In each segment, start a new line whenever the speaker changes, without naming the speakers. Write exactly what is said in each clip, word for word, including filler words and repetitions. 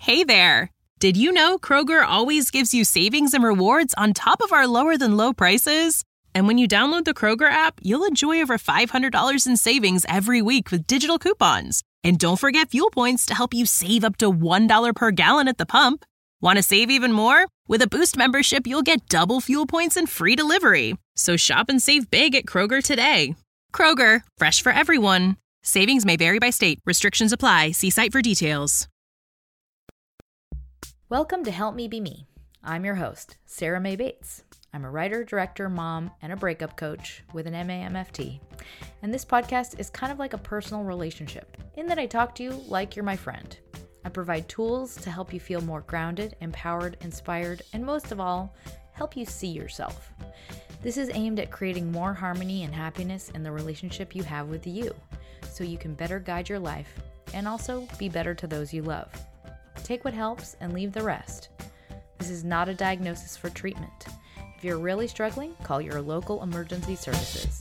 Hey there! Did you know Kroger always gives you savings and rewards on top of our lower-than-low prices? And when you download the Kroger app, you'll enjoy over five hundred dollars in savings every week with digital coupons. And don't forget fuel points to help you save up to one dollar per gallon at the pump. Want to save even more? With a Boost membership, you'll get double fuel points and free delivery. So shop and save big at Kroger today. Kroger, fresh for everyone. Savings may vary by state. Restrictions apply. See site for details.
Welcome to Help Me Be Me. I'm your host, Sarah Mae Bates. I'm a writer, director, mom, and a breakup coach with an M A M F T. And this podcast is kind of like a personal relationship in that I talk to you like you're my friend. I provide tools to help you feel more grounded, empowered, inspired, and most of all, help you see yourself. This is aimed at creating more harmony and happiness in the relationship you have with you, so you can better guide your life and also be better to those you love. Take what helps and leave the rest. This is not a diagnosis for treatment. If you're really struggling, call your local emergency services.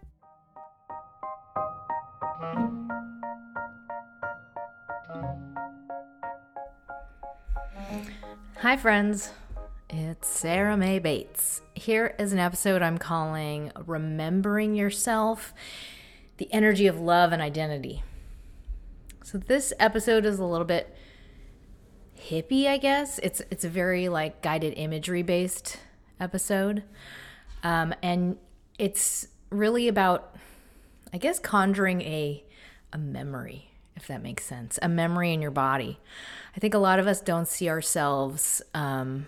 Hi friends, it's Sarah Mae Bates. Here is an episode I'm calling Remembering Yourself, the Energy of Love and Identity. So this episode is a little bit hippie, I guess. It's it's a very like guided imagery based episode. Um, and it's really about, I guess, conjuring a a memory, if that makes sense. A memory in your body. I think a lot of us don't see ourselves, um,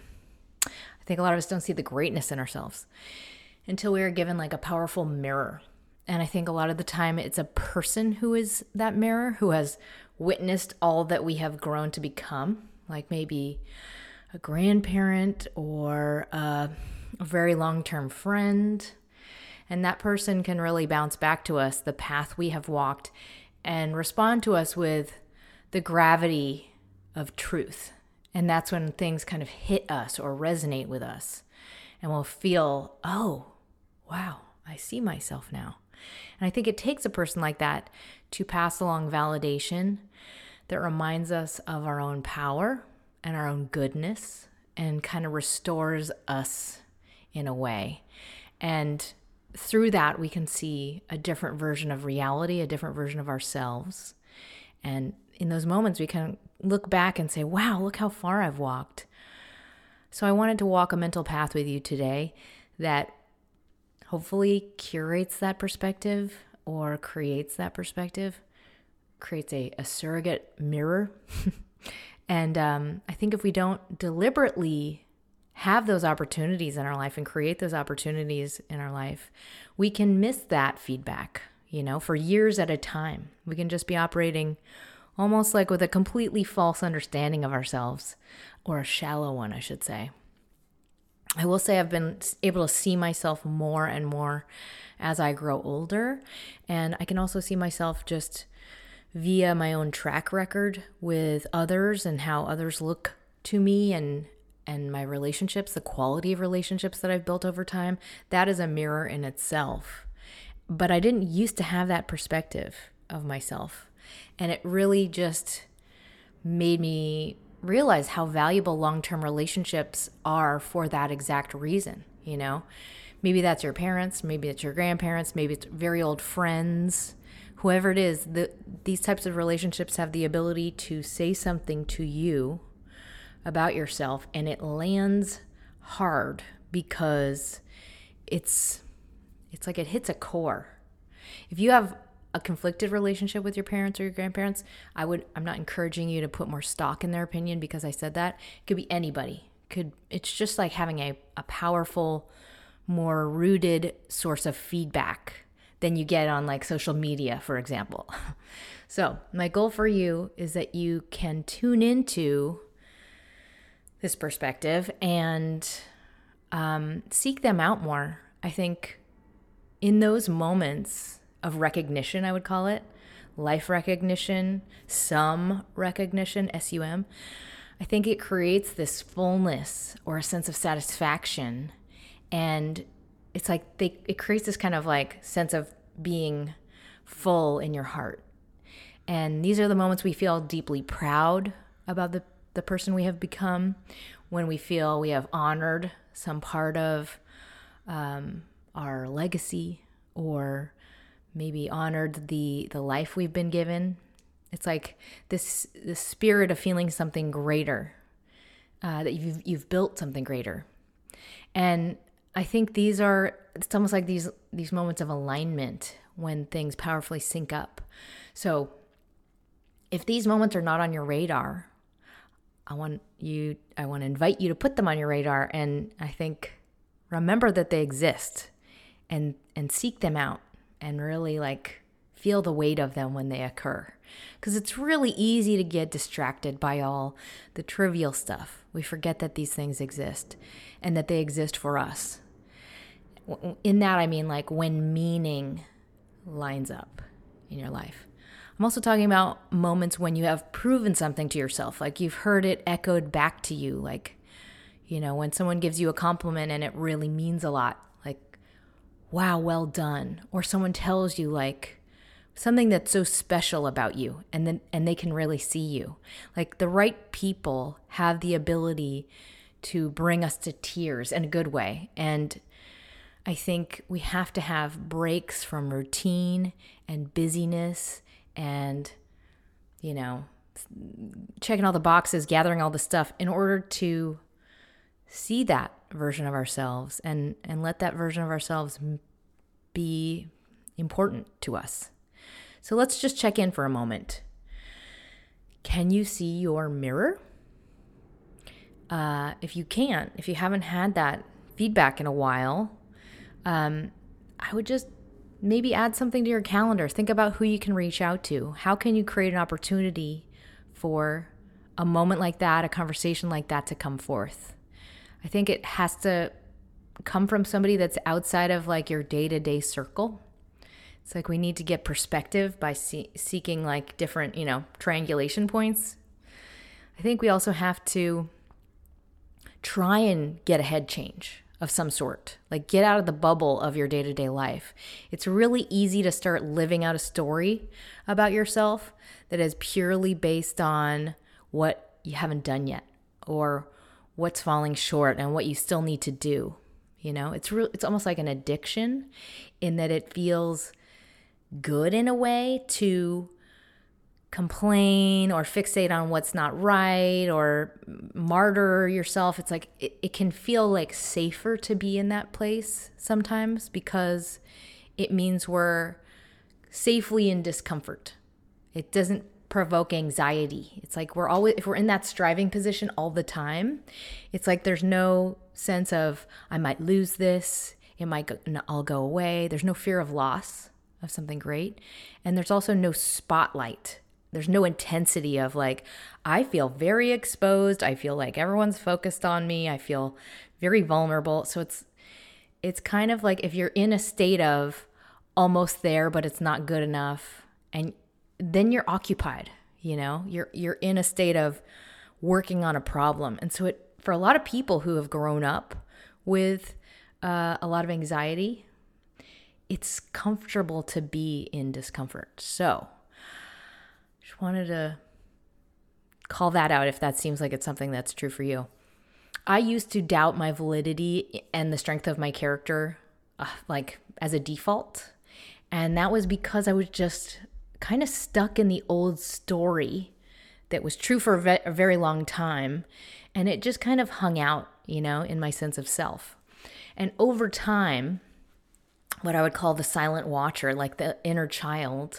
I think a lot of us don't see the greatness in ourselves until we are given like a powerful mirror. And I think a lot of the time it's a person who is that mirror, who has witnessed all that we have grown to become. Like maybe a grandparent or a, a very long-term friend. And that person can really bounce back to us the path we have walked and respond to us with the gravity of truth. And that's when things kind of hit us or resonate with us. And we'll feel, oh, wow, I see myself now. And I think it takes a person like that to pass along validation that reminds us of our own power and our own goodness and kind of restores us in a way. And through that, we can see a different version of reality, a different version of ourselves. And in those moments, we can look back and say, wow, look how far I've walked. So I wanted to walk a mental path with you today that hopefully curates that perspective or creates that perspective. Creates a, a surrogate mirror. And um, I think if we don't deliberately have those opportunities in our life and create those opportunities in our life, we can miss that feedback, you know, for years at a time. We can just be operating almost like with a completely false understanding of ourselves, or a shallow one, I should say. I will say I've been able to see myself more and more as I grow older. And I can also see myself just via my own track record with others and how others look to me and and my relationships, the quality of relationships that I've built over time. That is a mirror in itself. But I didn't used to have that perspective of myself. And it really just made me realize how valuable long-term relationships are for that exact reason, you know? Maybe that's your parents, maybe it's your grandparents, maybe it's very old friends. Whoever it is, the, these types of relationships have the ability to say something to you about yourself, and it lands hard because it's it's like it hits a core. If you have a conflicted relationship with your parents or your grandparents, I would I'm not encouraging you to put more stock in their opinion because I said that. It could be anybody. Could it's just like having a, a powerful, more rooted source of feedback than you get on like social media, for example. So my goal for you is that you can tune into this perspective and um, seek them out more. I think in those moments of recognition, I would call it, life recognition, some recognition, S U M, I think it creates this fullness or a sense of satisfaction. And it's like they, it creates this kind of like sense of being full in your heart. And these are the moments we feel deeply proud about the the person we have become, when we feel we have honored some part of um, our legacy, or maybe honored the the life we've been given. It's like this this spirit of feeling something greater, uh, that you've you've built something greater. And I think these are, it's almost like these these moments of alignment when things powerfully sync up. So if these moments are not on your radar, I want you I want to invite you to put them on your radar, and I think remember that they exist, and and seek them out, and really like feel the weight of them when they occur. Because it's really easy to get distracted by all the trivial stuff. We forget that these things exist and that they exist for us. In that, I mean like when meaning lines up in your life. I'm also talking about moments when you have proven something to yourself, like you've heard it echoed back to you, like, you know, when someone gives you a compliment and it really means a lot, like, wow, well done. Or someone tells you like something that's so special about you, and then and they can really see you. Like the right people have the ability to bring us to tears in a good way. And I think we have to have breaks from routine and busyness and, you know, checking all the boxes, gathering all the stuff in order to see that version of ourselves and, and let that version of ourselves be important to us. So let's just check in for a moment. Can you see your mirror? Uh, if you can't, if you haven't had that feedback in a while, um, I would just maybe add something to your calendar. Think about who you can reach out to. How can you create an opportunity for a moment like that, a conversation like that to come forth? I think it has to come from somebody that's outside of like your day-to-day circle. It's like we need to get perspective by see- seeking like different, you know, triangulation points. I think we also have to try and get a head change of some sort, like get out of the bubble of your day-to-day life. It's really easy to start living out a story about yourself that is purely based on what you haven't done yet, or what's falling short and what you still need to do. You know, it's real. It's almost like an addiction in that it feels good in a way to complain or fixate on what's not right or martyr yourself. It's like it, it can feel like safer to be in that place sometimes because it means we're safely in discomfort. It doesn't provoke anxiety. It's like we're always, if we're in that striving position all the time, it's like there's no sense of I might lose this, it might go, all go away. There's no fear of loss of something great. And there's also no spotlight. There's no intensity of like, I feel very exposed. I feel like everyone's focused on me. I feel very vulnerable. So it's it's kind of like if you're in a state of almost there, but it's not good enough, and then you're occupied, you know, you're you're in a state of working on a problem. And so it, for a lot of people who have grown up with uh, a lot of anxiety, it's comfortable to be in discomfort. So just wanted to call that out if that seems like it's something that's true for you. I used to doubt my validity and the strength of my character, uh, like as a default. And that was because I was just kind of stuck in the old story that was true for a, ve- a very long time. And it just kind of hung out, you know, in my sense of self. And over time, what I would call the silent watcher, like the inner child,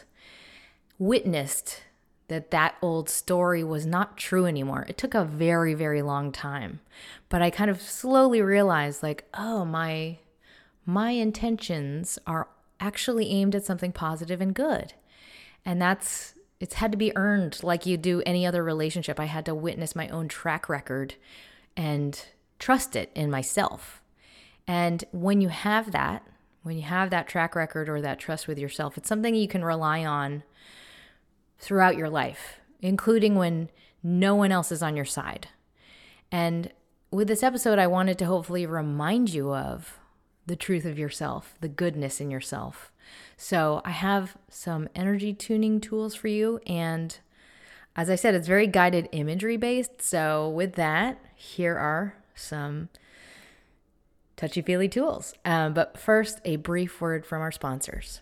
witnessed that that old story was not true anymore. It took a very, very long time. But I kind of slowly realized like, oh, my my intentions are actually aimed at something positive and good. And that's, it's had to be earned like you do any other relationship. I had to witness my own track record and trust it in myself. And when you have that, when you have that track record or that trust with yourself, it's something you can rely on throughout your life, including when no one else is on your side. And with this episode, I wanted to hopefully remind you of the truth of yourself, the goodness in yourself. So I have some energy tuning tools for you, and As I said, it's very guided imagery based. So with that, here are some touchy-feely tools. Um, but first, a brief word from our sponsors.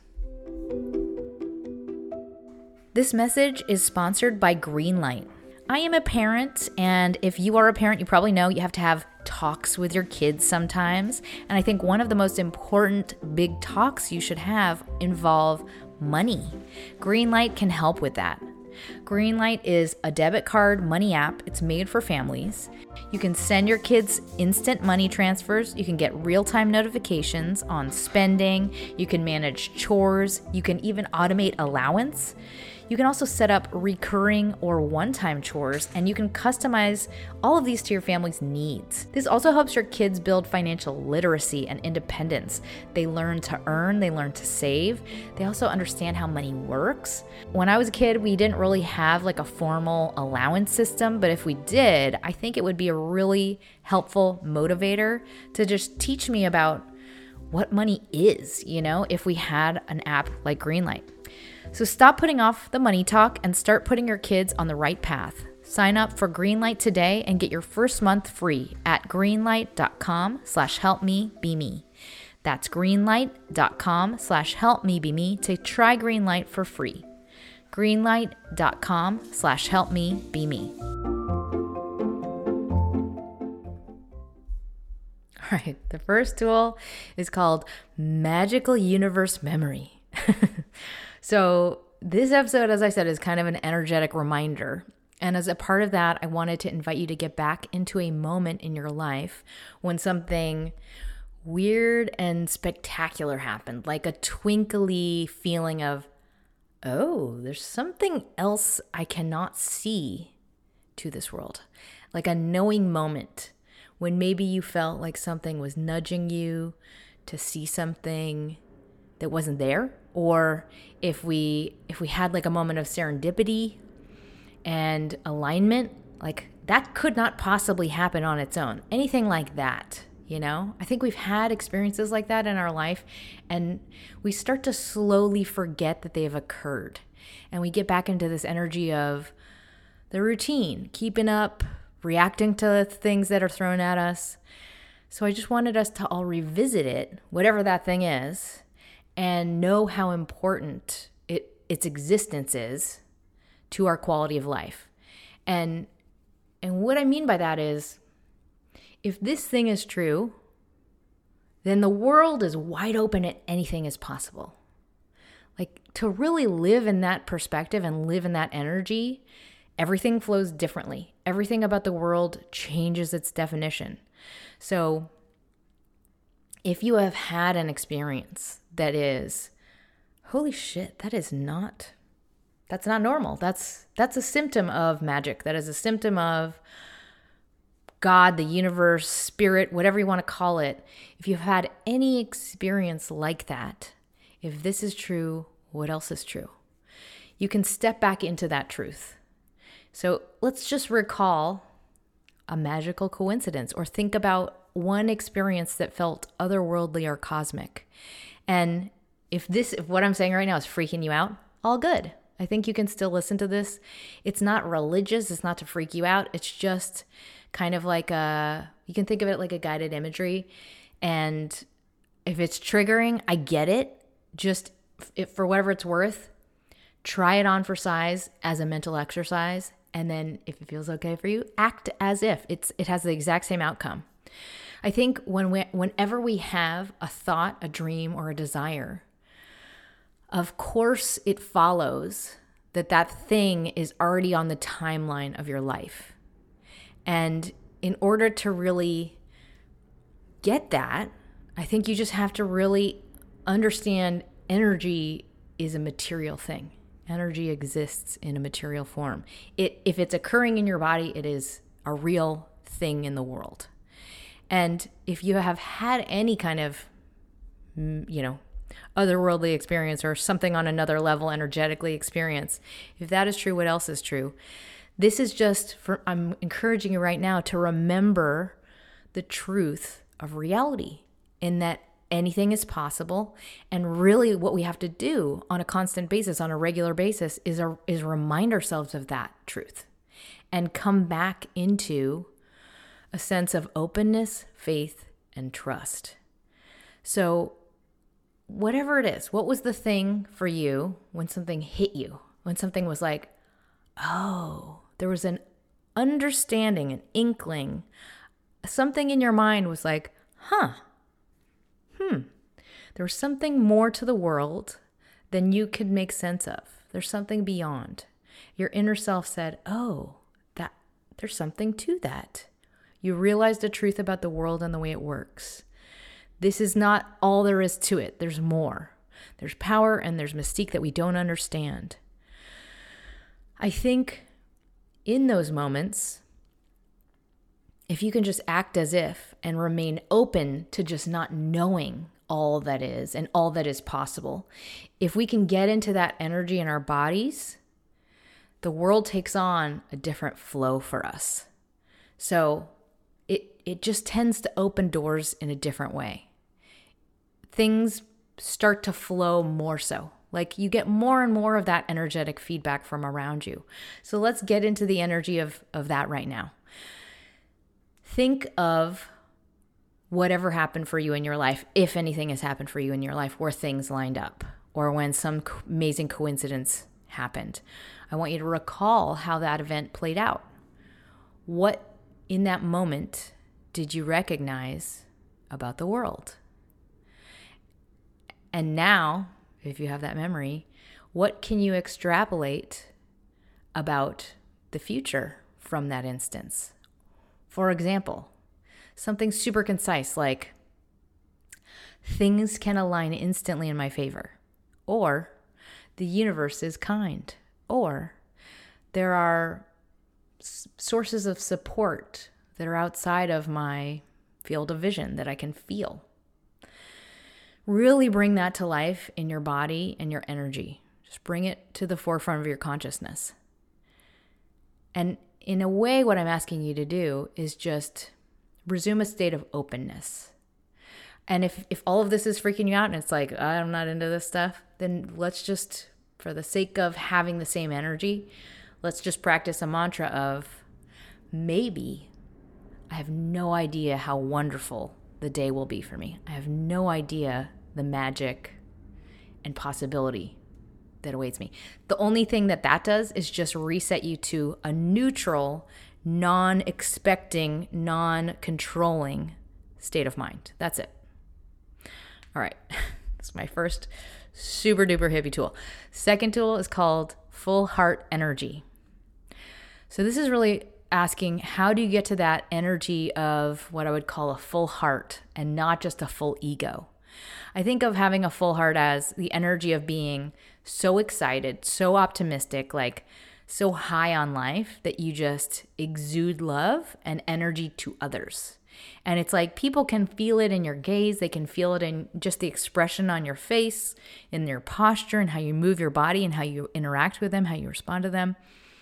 This message is sponsored by Greenlight. I am a parent, and if you are a parent, you probably know you have to have talks with your kids sometimes. And I think one of the most important big talks you should have involve money. Greenlight can help with that. Greenlight is a debit card money app. It's made for families. You can send your kids instant money transfers. You can get real-time notifications on spending. You can manage chores. You can even automate allowance. You can also set up recurring or one-time chores, and you can customize all of these to your family's needs. This also helps your kids build financial literacy and independence. They learn to earn, they learn to save. They also understand how money works. When I was a kid, we didn't really have like a formal allowance system, but if we did, I think it would be a really helpful motivator to just teach me about what money is, you know, if we had an app like Greenlight. So stop putting off the money talk and start putting your kids on the right path. Sign up for Greenlight today and get your first month free at greenlight.com slash help me be me. That's greenlight.com slash help me be me to try Greenlight for free. Greenlight.com slash help me be me. All right, the first tool is called Magical Universe Memory. So this episode, as I said, is kind of an energetic reminder. And as a part of that, I wanted to invite you to get back into a moment in your life when something weird and spectacular happened, like a twinkly feeling of, oh, there's something else I cannot see to this world. Like a knowing moment when maybe you felt like something was nudging you to see something that wasn't there. Or if we if we had like a moment of serendipity and alignment, like that could not possibly happen on its own. Anything like that, you know? I think we've had experiences like that in our life, and we start to slowly forget that they've occurred. And we get back into this energy of the routine, keeping up, reacting to things that are thrown at us. So I just wanted us to all revisit it, whatever that thing is, and know how important it, its existence is to our quality of life. And and what I mean by that is, if this thing is true, then the world is wide open and anything is possible. Like, to really live in that perspective and live in that energy, everything flows differently. Everything about the world changes its definition. So if you have had an experience that is, holy shit, that is not, that's not normal. That's that's a symptom of magic. That is a symptom of God, the universe, spirit, whatever you want to call it. If you've had any experience like that, if this is true, what else is true? You can step back into that truth. So let's just recall a magical coincidence, or think about one experience that felt otherworldly or cosmic. And if this, if what I'm saying right now is freaking you out, all good. I think you can still listen to this. It's not religious. It's not to freak you out. It's just kind of like a, you can think of it like a guided imagery. And if it's triggering, I get it. Just if, for whatever it's worth, try it on for size as a mental exercise. And then if it feels okay for you, act as if it's it has the exact same outcome. I think when we, whenever we have a thought, a dream, or a desire, of course it follows that that thing is already on the timeline of your life. And in order to really get that, I think you just have to really understand energy is a material thing. Energy exists in a material form. It, if it's occurring in your body, it is a real thing in the world. And if you have had any kind of, you know, otherworldly experience or something on another level energetically experience, if that is true, what else is true? This is just for, I'm encouraging you right now to remember the truth of reality, in that anything is possible. And really what we have to do on a constant basis, on a regular basis, is, a, is remind ourselves of that truth and come back into a sense of openness, faith, and trust. So whatever it is, what was the thing for you when something hit you? When something was like, oh, there was an understanding, an inkling, something in your mind was like, huh, hmm, there was something more to the world than you could make sense of. There's something beyond. Your inner self said, oh, that there's something to that. You realized a truth about the world and the way it works. This is not all there is to it. There's more. There's power and there's mystique that we don't understand. I think in those moments, if you can just act as if and remain open to just not knowing all that is and all that is possible, if we can get into that energy in our bodies, the world takes on a different flow for us. So it it just tends to open doors in a different way. Things start to flow more so. Like you get more and more of that energetic feedback from around you. So let's get into the energy of, of that right now. Think of whatever happened for you in your life, if anything has happened for you in your life, where things lined up or when some amazing coincidence happened. I want you to recall how that event played out. What in that moment did you recognize about the world? And now, if you have that memory, what can you extrapolate about the future from that instance? For example, something super concise like, things can align instantly in my favor, or the universe is kind, or there are s- sources of support that are outside of my field of vision that I can feel. Really bring that to life in your body and your energy. Just bring it to the forefront of your consciousness. And in a way, what I'm asking you to do is just resume a state of openness. And if, if all of this is freaking you out and it's like, I'm not into this stuff, then let's just, for the sake of having the same energy, let's just practice a mantra of, maybe I have no idea how wonderful the day will be for me. I have no idea the magic and possibility that awaits me. The only thing that that does is just reset you to a neutral, non-expecting, non-controlling state of mind. That's it. All right. That's my first super duper hippie tool. Second tool is called full heart energy. So this is really asking, how do you get to that energy of what I would call a full heart and not just a full ego? I think of having a full heart as the energy of being so excited, so optimistic, like so high on life that you just exude love and energy to others. And it's like people can feel it in your gaze. They can feel it in just the expression on your face, in your posture and how you move your body and how you interact with them, how you respond to them.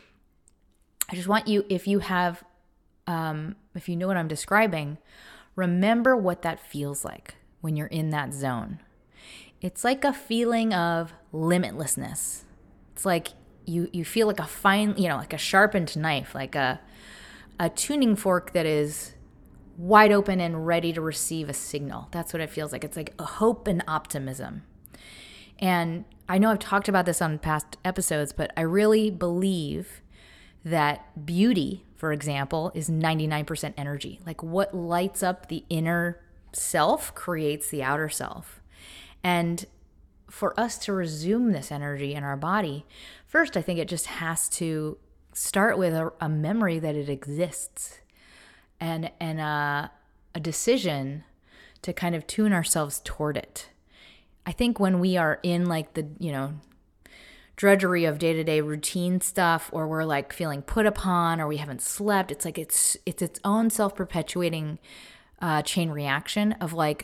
I just want you, if you have, um, if you know what I'm describing, remember what that feels like when you're in that zone. It's like a feeling of limitlessness. It's like you you feel like a fine, you know, like a sharpened knife, like a a tuning fork that is wide open and ready to receive a signal. That's what it feels like. It's like a hope and optimism. And I know I've talked about this on past episodes, but I really believe that beauty, for example, is ninety-nine percent energy. Like what lights up the inner self creates the outer self. And for us to resume this energy in our body, first, I think it just has to start with a, a memory that it exists and, and a, a decision to kind of tune ourselves toward it. I think when we are in like the, you know, drudgery of day-to-day routine stuff, or we're like feeling put upon, or we haven't slept, it's like it's it's its own self-perpetuating uh, chain reaction of like,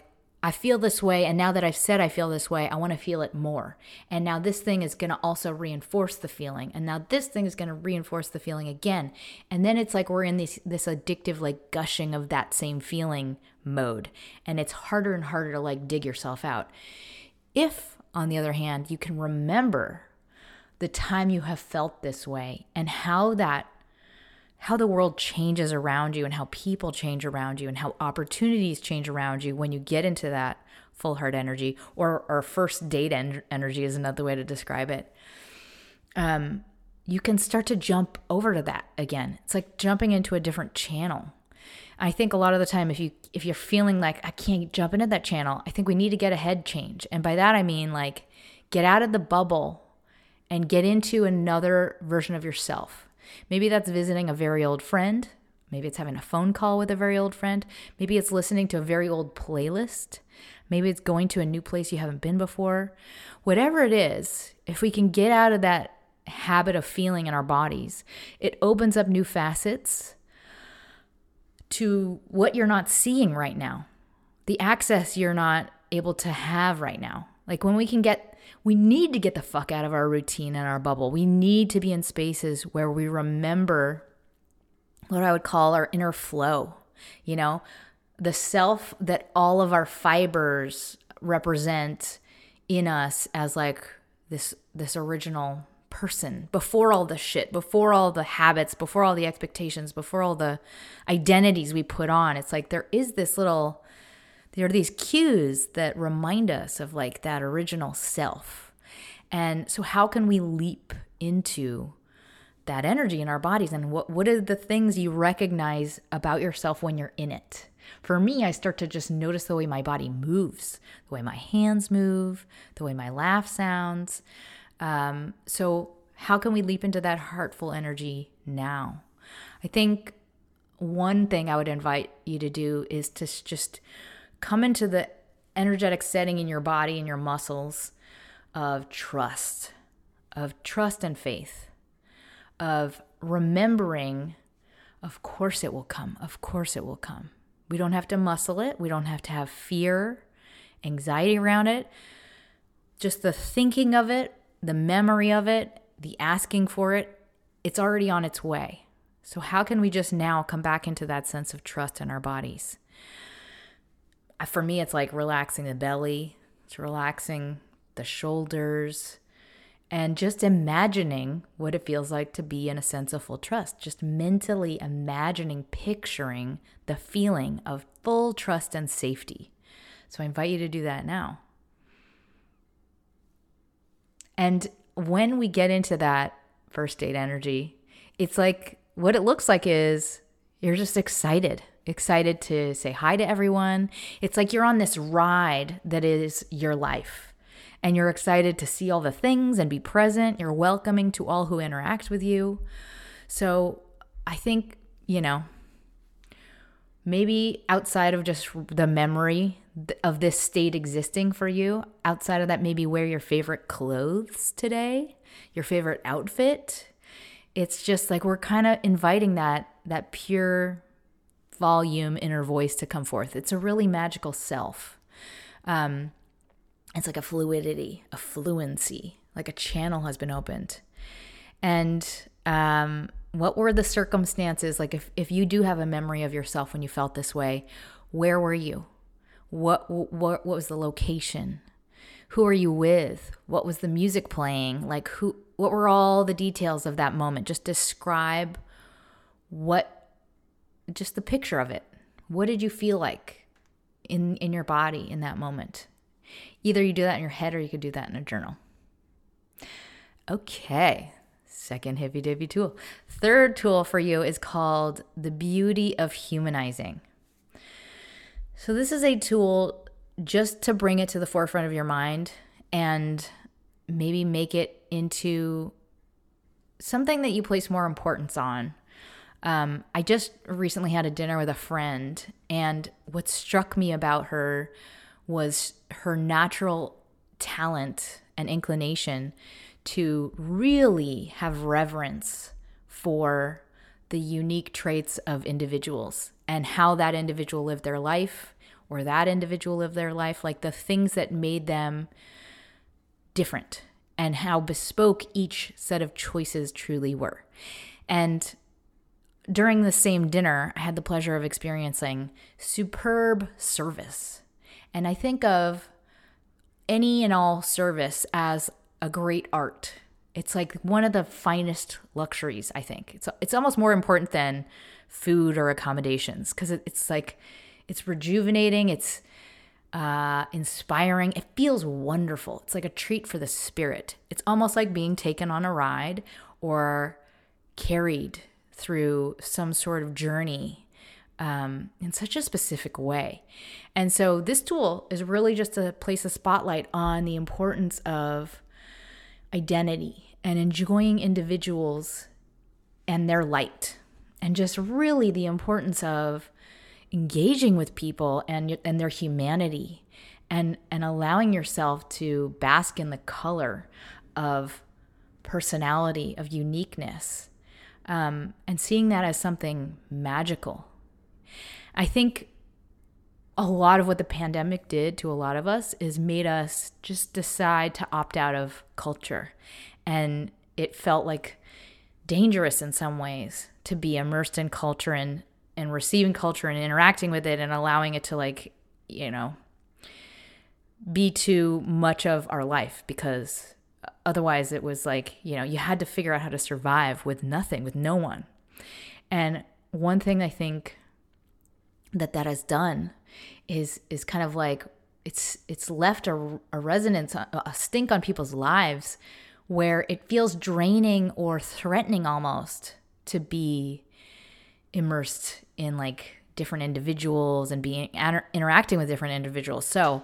I feel this way, and now that I've said I feel this way, I want to feel it more. And now this thing is going to also reinforce the feeling. And now this thing is going to reinforce the feeling again. And then it's like we're in this this addictive, like, gushing of that same feeling mode. And it's harder and harder to, like, dig yourself out. If, on the other hand, you can remember the time you have felt this way and how that how the world changes around you and how people change around you and how opportunities change around you when you get into that full heart energy, or, or first date en- energy is another way to describe it. Um, you can start to jump over to that again. It's like jumping into a different channel. I think a lot of the time, if you if you're feeling like I can't jump into that channel, I think we need to get a head change. And by that I mean, like, get out of the bubble and get into another version of yourself. Maybe that's visiting a very old friend. Maybe it's having a phone call with a very old friend. Maybe it's listening to a very old playlist. Maybe it's going to a new place you haven't been before. Whatever it is, if we can get out of that habit of feeling in our bodies, it opens up new facets to what you're not seeing right now, the access you're not able to have right now. Like, when we can get, we need to get the fuck out of our routine and our bubble. We need to be in spaces where we remember what I would call our inner flow, you know, the self that all of our fibers represent in us as, like, this, this original person before all the shit, before all the habits, before all the expectations, before all the identities we put on. It's like there is this little... There are these cues that remind us of, like, that original self. And so how can we leap into that energy in our bodies? And what, what are the things you recognize about yourself when you're in it? For me, I start to just notice the way my body moves, the way my hands move, the way my laugh sounds. Um, so how can we leap into that heartful energy now? I think one thing I would invite you to do is to just... come into the energetic setting in your body and your muscles of trust, of trust and faith, of remembering, of course it will come, of course it will come. We don't have to muscle it. We don't have to have fear, anxiety around it. Just the thinking of it, the memory of it, the asking for it, it's already on its way. So how can we just now come back into that sense of trust in our bodies? For me, it's like relaxing the belly, it's relaxing the shoulders, and just imagining what it feels like to be in a sense of full trust. Just mentally imagining, picturing the feeling of full trust and safety. So I invite you to do that now. And when we get into that first date energy, it's like, what it looks like is you're just excited. Excited to say hi to everyone. It's like you're on this ride that is your life. And you're excited to see all the things and be present. You're welcoming to all who interact with you. So I think, you know, maybe outside of just the memory of this state existing for you, outside of that, maybe wear your favorite clothes today, your favorite outfit. It's just like we're kind of inviting that that pure volume inner voice to come forth. It's a really magical self. Um, it's like a fluidity, a fluency, like a channel has been opened. And um, what were the circumstances? Like if, if you do have a memory of yourself when you felt this way, where were you? What, what, what was the location? Who are you with? What was the music playing? Like who, what were all the details of that moment? Just describe what, just the picture of it. What did you feel like in, in your body in that moment? Either you do that in your head or you could do that in a journal. Okay, second hippy dippy tool. Third tool for you is called the beauty of humanizing. So this is a tool just to bring it to the forefront of your mind and maybe make it into something that you place more importance on. Um, I just recently had a dinner with a friend, and what struck me about her was her natural talent and inclination to really have reverence for the unique traits of individuals and how that individual lived their life, or that individual lived their life, like the things that made them different and how bespoke each set of choices truly were. And during the same dinner, I had the pleasure of experiencing superb service. And I think of any and all service as a great art. It's like one of the finest luxuries, I think. It's it's almost more important than food or accommodations because it, it's like, it's rejuvenating, it's uh, inspiring. It feels wonderful. It's like a treat for the spirit. It's almost like being taken on a ride or carried through some sort of journey um, in such a specific way. And so this tool is really just to place a spotlight on the importance of identity and enjoying individuals and their light, and just really the importance of engaging with people and and their humanity, and and allowing yourself to bask in the color of personality, of uniqueness, um, and seeing that as something magical. I think a lot of what the pandemic did to a lot of us is made us just decide to opt out of culture. And it felt like dangerous in some ways to be immersed in culture and, and receiving culture and interacting with it and allowing it to, like, you know, be too much of our life, because otherwise it was like, you know, you had to figure out how to survive with nothing, with no one. And one thing I think that that has done is is kind of like it's it's left a, a resonance, a, a stink on people's lives, where it feels draining or threatening almost to be immersed in like different individuals and being inter- interacting with different individuals. So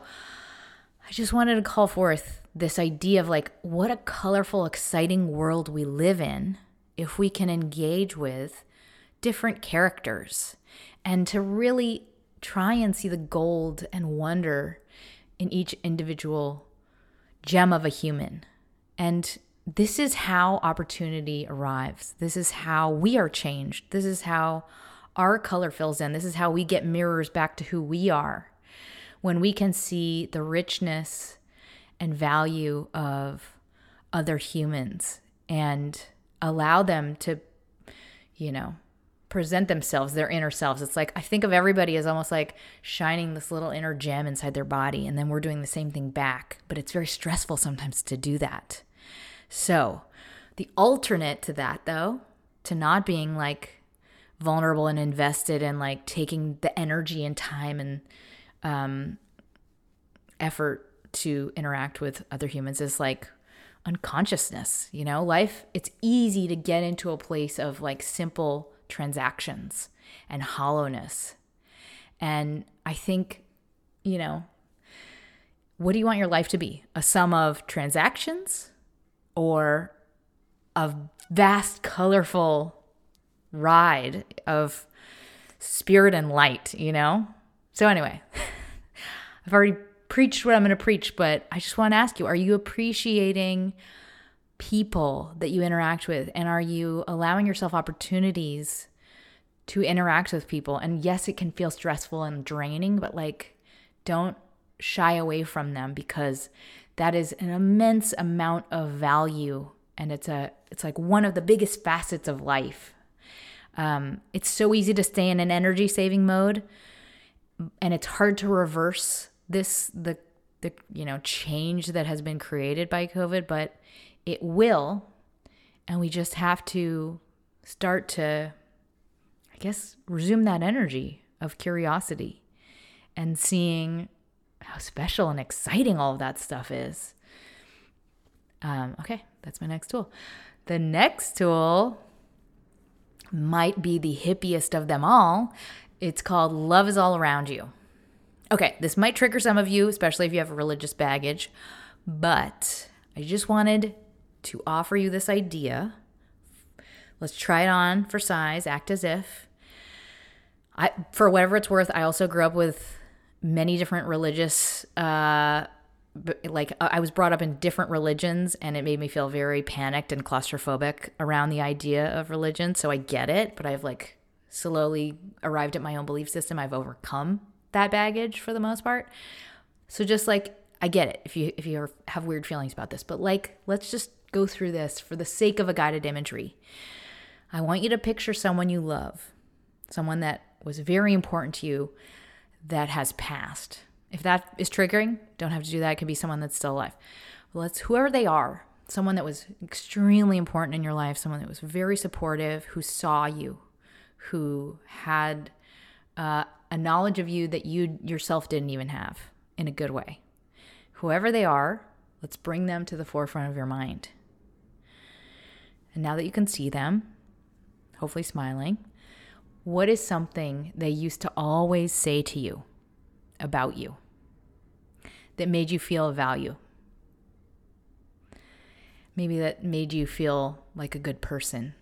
I just wanted to call forth this idea of like, what a colorful, exciting world we live in if we can engage with different characters, and to really try and see the gold and wonder in each individual gem of a human. And this is how opportunity arrives. This is how we are changed. This is how our color fills in. This is how we get mirrors back to who we are, when we can see the richness and value of other humans and allow them to, you know, present themselves, their inner selves. It's like, I think of everybody as almost like shining this little inner gem inside their body, and then we're doing the same thing back. But it's very stressful sometimes to do that. So the alternate to that, though, to not being like vulnerable and invested and like taking the energy and time and um, effort to interact with other humans, is like unconsciousness. You know, life, it's easy to get into a place of like simple transactions and hollowness. And I think, you know, what do you want your life to be? A sum of transactions or a vast, colorful ride of spirit and light, you know? So anyway, I've already preached what I'm going to preach, but I just want to ask you, are you appreciating people that you interact with? And are you allowing yourself opportunities to interact with people? And yes, it can feel stressful and draining, but like, don't shy away from them, because that is an immense amount of value. And it's a, it's like one of the biggest facets of life. Um, it's so easy to stay in an energy saving mode, and it's hard to reverse this, the, the, you know, change that has been created by COVID, but it will. And we just have to start to, I guess, resume that energy of curiosity and seeing how special and exciting all of that stuff is. Um, okay, that's my next tool. The next tool might be the hippiest of them all. It's called Love is All Around You. Okay, this might trigger some of you, especially if you have religious baggage, but I just wanted to offer you this idea. Let's try it on for size, act as if. I, for whatever it's worth, I also grew up with many different religious, uh, like I was brought up in different religions, and it made me feel very panicked and claustrophobic around the idea of religion. So I get it, but I've like slowly arrived at my own belief system. I've overcome that baggage for the most part. So just like, I get it if you if you have weird feelings about this, but like, let's just go through this for the sake of a guided imagery. I want you to picture someone you love, someone that was very important to you that has passed. If that is triggering, don't have to do that. It could be someone that's still alive. Let's, whoever they are, someone that was extremely important in your life, someone that was very supportive, who saw you, who had uh, a knowledge of you that you yourself didn't even have in a good way. Whoever they are, let's bring them to the forefront of your mind. And now that you can see them, hopefully smiling, what is something they used to always say to you about you that made you feel of value? Maybe that made you feel like a good person.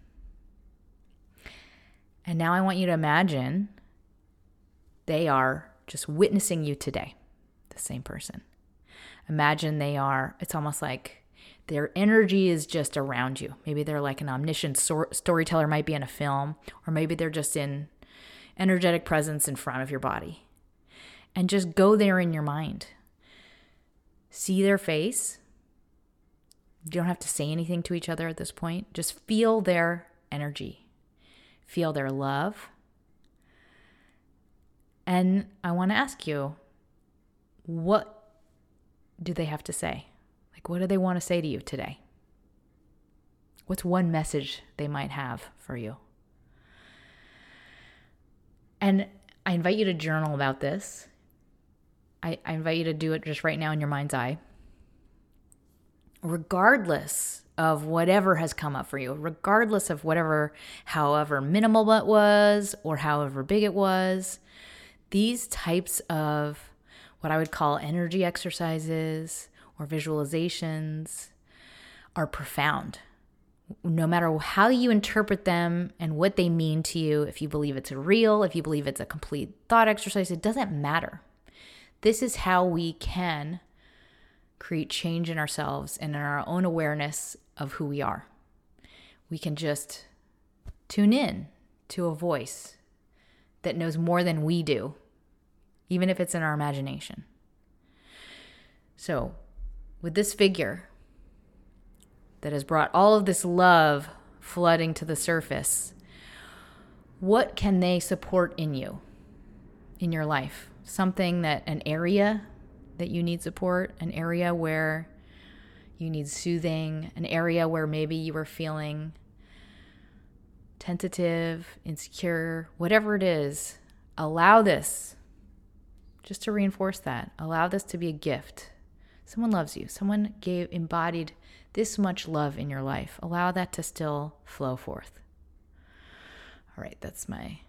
And now I want you to imagine they are just witnessing you today, the same person. Imagine they are, it's almost like their energy is just around you. Maybe they're like an omniscient sor- storyteller, might be in a film, or maybe they're just in energetic presence in front of your body. And just go there in your mind. See their face. You don't have to say anything to each other at this point. Just feel their energy. Feel their love. And I want to ask you, what do they have to say? Like, what do they want to say to you today? What's one message they might have for you? And I invite you to journal about this. I, I invite you to do it just right now in your mind's eye. Regardless of whatever has come up for you, regardless of whatever, however minimal it was or however big it was, these types of what I would call energy exercises or visualizations are profound. No matter how you interpret them and what they mean to you, if you believe it's real, if you believe it's a complete thought exercise, it doesn't matter. This is how we can create change in ourselves and in our own awareness of who we are. We can just tune in to a voice that knows more than we do, even if it's in our imagination. So, with this figure that has brought all of this love flooding to the surface, what can they support in you, in your life? Something that, an area that you need support, an area where you need soothing, an area where maybe you were feeling tentative, insecure, whatever it is. Allow this, just to reinforce that, allow this to be a gift. Someone loves you. Someone gave, embodied this much love in your life. Allow that to still flow forth. All right, that's my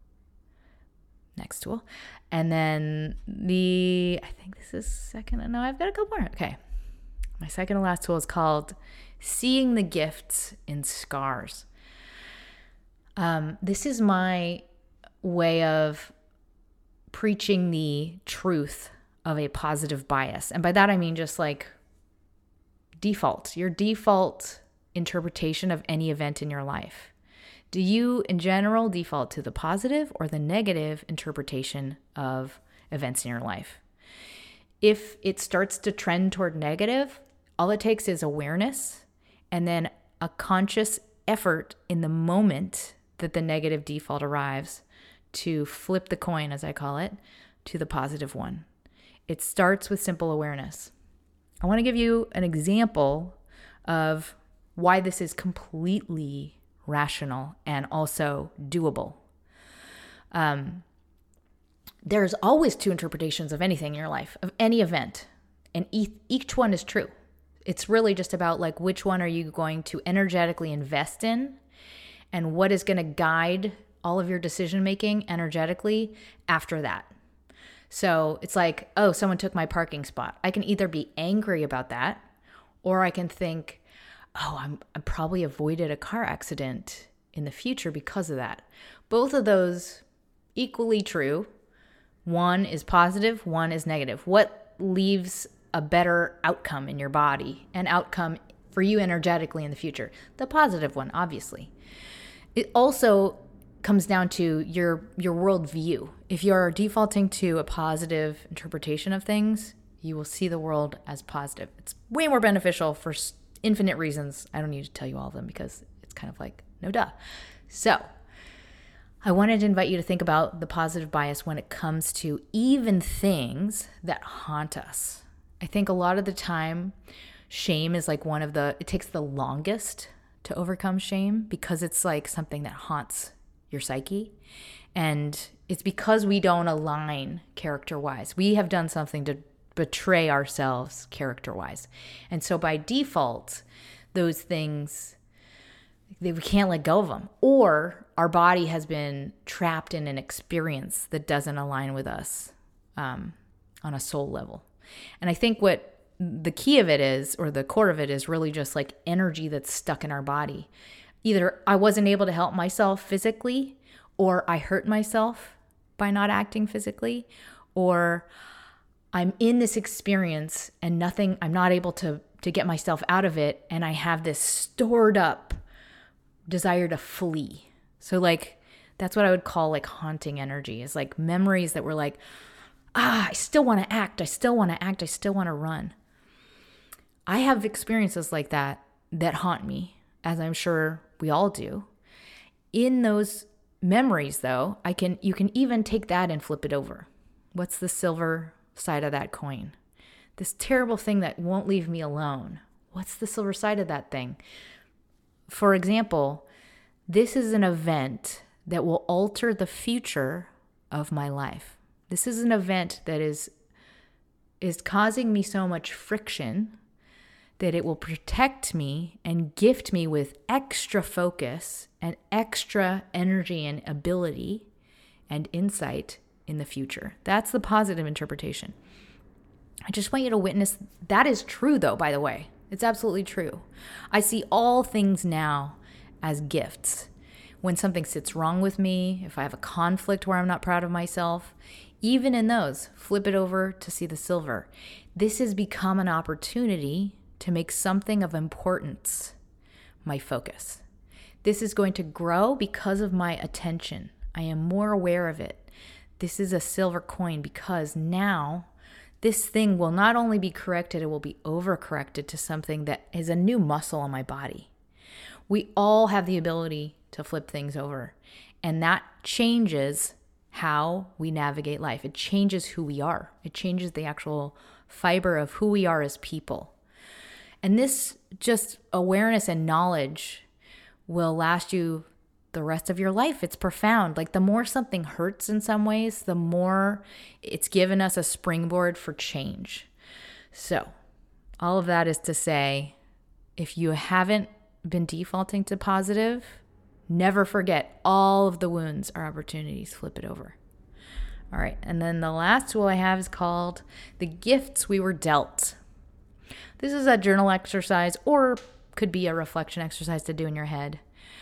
next tool. And then the, I think this is second. No, I've got a couple more. Okay. My second and last tool is called Seeing the Gifts in Scars. Um, this is my way of preaching the truth of a positive bias. And by that, I mean just like default, your default interpretation of any event in your life. Do you, in general, default to the positive or the negative interpretation of events in your life? If it starts to trend toward negative, all it takes is awareness and then a conscious effort in the moment that the negative default arrives to flip the coin, as I call it, to the positive one. It starts with simple awareness. I want to give you an example of why this is completely rational and also doable. Um, there's always two interpretations of anything in your life, of any event, and each, each one is true. It's really just about like which one are you going to energetically invest in and what is going to guide all of your decision making energetically after that. So it's like, oh, someone took my parking spot. I can either be angry about that, or I can think, oh, I'm, I probably avoided a car accident in the future because of that. Both of those equally true. One is positive, one is negative. What leaves a better outcome in your body, an outcome for you energetically in the future? The positive one, obviously. It also comes down to your your worldview. If you're defaulting to a positive interpretation of things, you will see the world as positive. It's way more beneficial for infinite reasons. I don't need to tell you all of them because it's kind of like, no duh. So I wanted to invite you to think about the positive bias when it comes to even things that haunt us. I think a lot of the time, shame is like one of the, it takes the longest to overcome shame because it's like something that haunts your psyche. And it's because we don't align character-wise. We have done something to betray ourselves character-wise. And so by default, those things, we can't let go of them. Or our body has been trapped in an experience that doesn't align with us um, on a soul level. And I think what the key of it is, or the core of it is really just like energy that's stuck in our body. Either I wasn't able to help myself physically, or I hurt myself by not acting physically, or I'm in this experience and nothing, I'm not able to, to get myself out of it. And I have this stored up desire to flee. So like, that's what I would call like haunting energy, is like memories that were like, ah, I still want to act. I still want to act. I still want to run. I have experiences like that that haunt me, as I'm sure we all do. In those memories though, I can, you can even take that and flip it over. What's the silver side of that coin? This terrible thing that won't leave me alone. What's the silver side of that thing? For example, this is an event that will alter the future of my life. This is an event that is is causing me so much friction that it will protect me and gift me with extra focus and extra energy and ability and insight in the future. That's the positive interpretation. I just want you to witness that is true though, by the way. It's absolutely true. I see all things now as gifts. When something sits wrong with me, if I have a conflict where I'm not proud of myself, even in those, flip it over to see the silver. This has become an opportunity to make something of importance my focus. This is going to grow because of my attention. I am more aware of it. This is a silver coin because now this thing will not only be corrected, it will be overcorrected to something that is a new muscle in my body. We all have the ability to flip things over, and that changes how we navigate life. It changes who we are. It changes the actual fiber of who we are as people. And this just awareness and knowledge will last you the rest of your life. It's profound. Like the more something hurts in some ways, the more it's given us a springboard for change. So all of that is to say, if you haven't been defaulting to positive, never forget all of the wounds are opportunities. Flip it over. All right. And then the last tool I have is called The Gifts We Were Dealt. This is a journal exercise, or could be a reflection exercise to do in your head.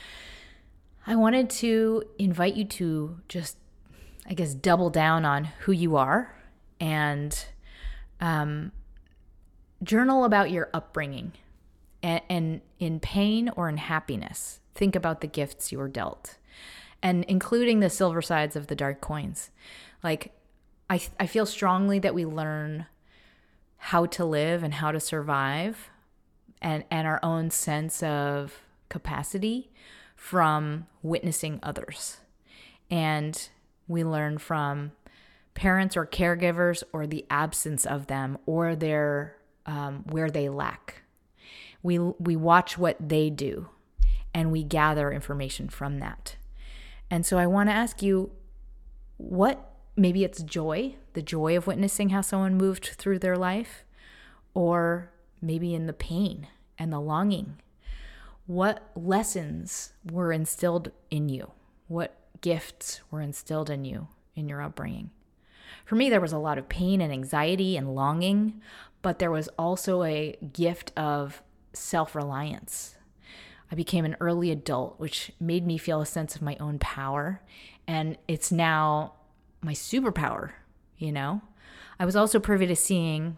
I wanted to invite you to just, I guess, double down on who you are and um, journal about your upbringing. And, and in pain or in happiness, think about the gifts you were dealt, and including the silver sides of the dark coins. Like, I, I feel strongly that we learn how to live and how to survive and, and our own sense of capacity from witnessing others. And we learn from parents or caregivers, or the absence of them, or their um, where they lack. We we watch what they do, and we gather information from that. And so I want to ask you, what, maybe it's joy, the joy of witnessing how someone moved through their life, or maybe in the pain and the longing. What lessons were instilled in you? What gifts were instilled in you in your upbringing? For me, there was a lot of pain and anxiety and longing, but there was also a gift of self-reliance. I became an early adult, which made me feel a sense of my own power. And it's now my superpower, you know? I was also privy to seeing,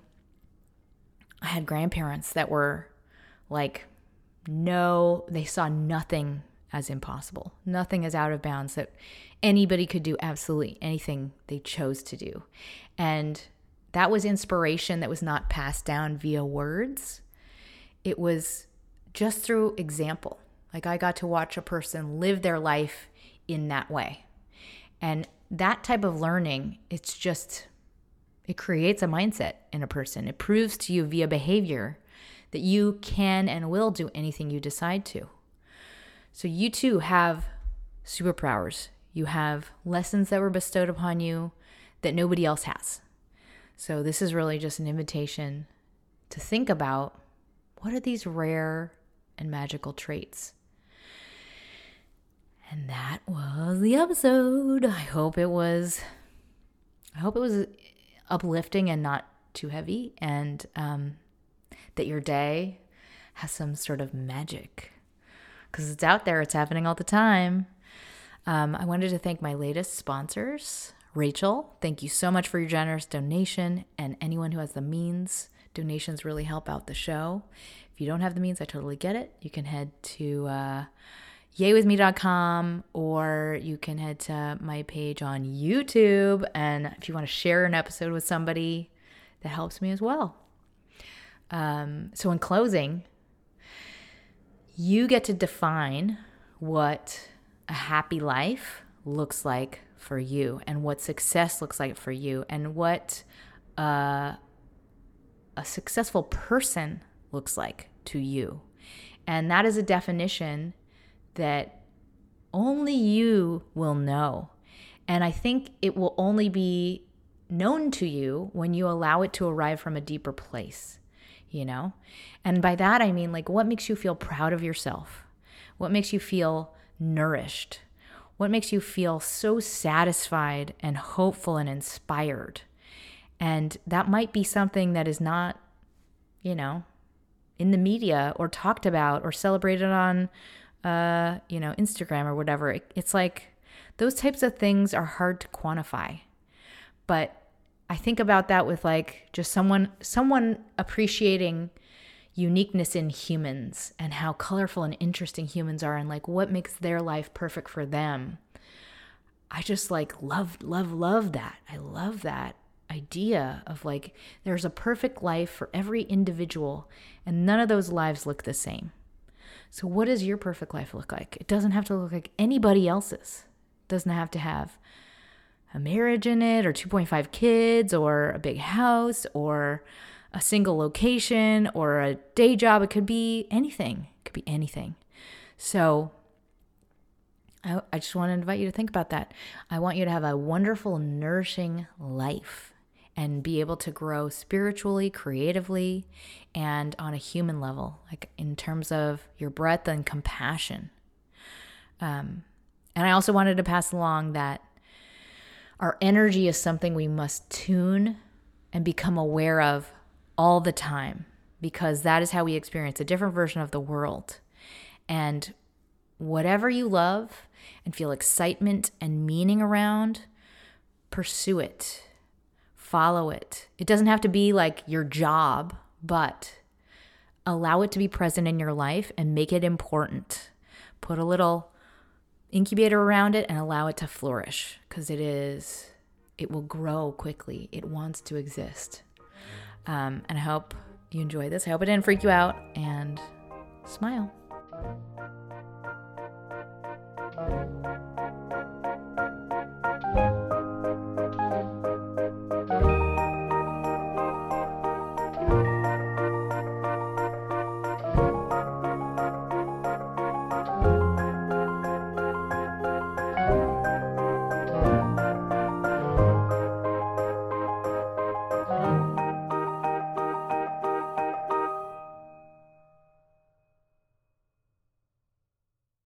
I had grandparents that were like, no, they saw nothing as impossible. Nothing is out of bounds that anybody could do absolutely anything they chose to do. And that was inspiration that was not passed down via words. It was just through example. Like I got to watch a person live their life in that way. And that type of learning, it's just, it creates a mindset in a person. It proves to you via behavior that you can and will do anything you decide to. So you too have superpowers. You have lessons that were bestowed upon you that nobody else has. So this is really just an invitation to think about, what are these rare and magical traits? And that was the episode. I hope it was, I hope it was uplifting and not too heavy, and um, that your day has some sort of magic, because it's out there. It's happening all the time. Um, I wanted to thank my latest sponsors. Rachel, thank you so much for your generous donation, and anyone who has the means. Donations really help out the show. If you don't have the means, I totally get it. You can head to uh, yay with me dot com, or you can head to my page on YouTube. And if you want to share an episode with somebody, that helps me as well. Um, so in closing, you get to define what a happy life looks like for you, and what success looks like for you, and what uh, a successful person looks like to you. And that is a definition that only you will know. And I think it will only be known to you when you allow it to arrive from a deeper place, you know? And by that, I mean, like, what makes you feel proud of yourself? What makes you feel nourished? What makes you feel so satisfied and hopeful and inspired? And that might be something that is not, you know, in the media or talked about or celebrated on, uh, you know, Instagram or whatever. It, it's like those types of things are hard to quantify. But I think about that with like just someone, someone appreciating uniqueness in humans and how colorful and interesting humans are, and like what makes their life perfect for them. I just like love, love, love that. I love that idea of like, there's a perfect life for every individual, and none of those lives look the same. So what does your perfect life look like? It doesn't have to look like anybody else's. It doesn't have to have a marriage in it, or two point five kids, or a big house, or a single location, or a day job. It could be anything. It could be anything. So I, I just want to invite you to think about that. I want you to have a wonderful, nourishing life and be able to grow spiritually, creatively, and on a human level, like in terms of your breadth and compassion. Um, and I also wanted to pass along that our energy is something we must tune and become aware of all the time, because that is how we experience a different version of the world. And whatever you love and feel excitement and meaning around, pursue it, follow it. It doesn't have to be like your job, but allow it to be present in your life and make it important. Put a little incubator around it and allow it to flourish, because it is, it will grow quickly. It wants to exist. Um, and I hope you enjoy this. I hope it didn't freak you out, and smile.